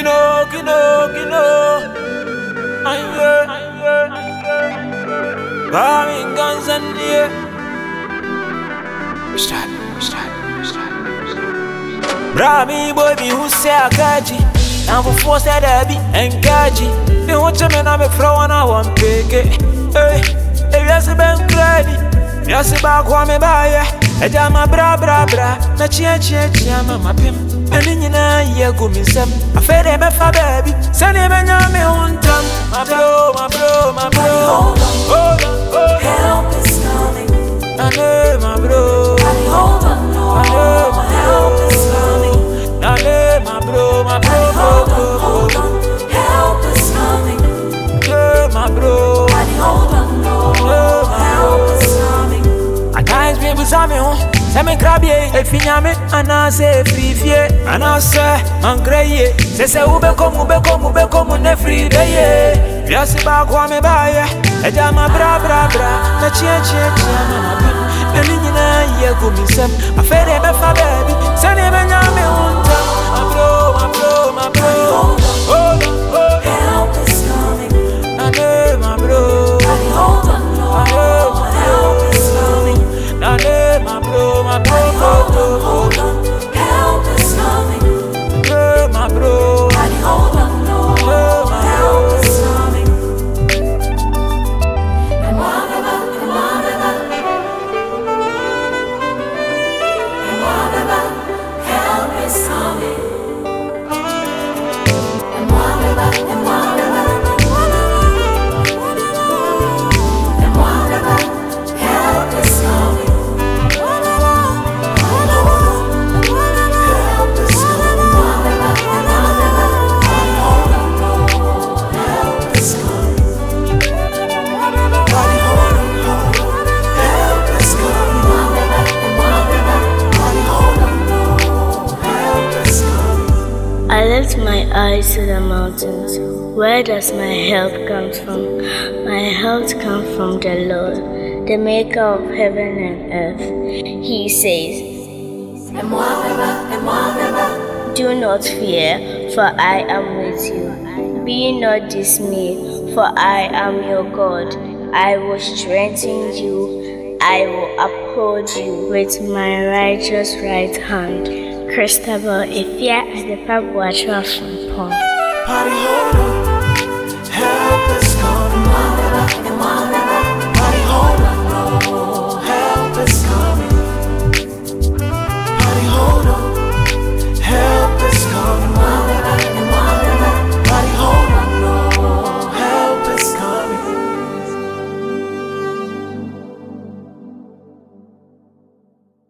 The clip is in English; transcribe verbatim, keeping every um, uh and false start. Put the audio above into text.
Kino, kino, kino. Aye, aye, aye. Bombing guns and yeah. Start, start, start, start. Brami boy, me who say I got you. Now for force that I be engaged. They want you me now me throw on a one pick. Hey, if you see Ben Grady, you see back what me buy. I jam a bra bra bra. Na chia chia chia mama pim. And in a year go me some. I fed him a baby. Send him a yummy on time. My bro, my bro, my bro. Hold on, hold on, hold on. Help is coming. I know my bro. Hold on, no. I know my Help is coming. I know my bro, my bro. Hold on, hold on. Help is coming. Yeah, my bro. Hold on, no. Help is coming. I can't be able to me. Say me grab ye, if you nyame, and I say free fie, and I say man cray. Say say ube come, ube come, ube come, ne free day. Just back what me buy, a jama bra bra bra, na chia chia chia mama pim. And in a year go me some, I fed him a fa baby, send him a nyame unta. My bro, my bro, my bro. Hold on, hold on. Help is coming. I know my bro. Hold on, no. I know my Help is coming. I know my bro, my bro. Hold on, hold on. Help is coming. Yeah, my bro. Hold on, no. Yeah, my Help is coming. And whatever, and whatever, and whatever, help is coming. And whatever, and whatever, and whatever, help is coming. I lift my eyes to the mountains. Where does my help come from? My help comes from the Lord, the maker of heaven and earth. He says, do not fear, for I am with you. Be not dismayed, for I am your God. I will strengthen you. I will uphold you with my righteous right hand. Christabel Ifya at the Pabwa from Paul. Party hold on.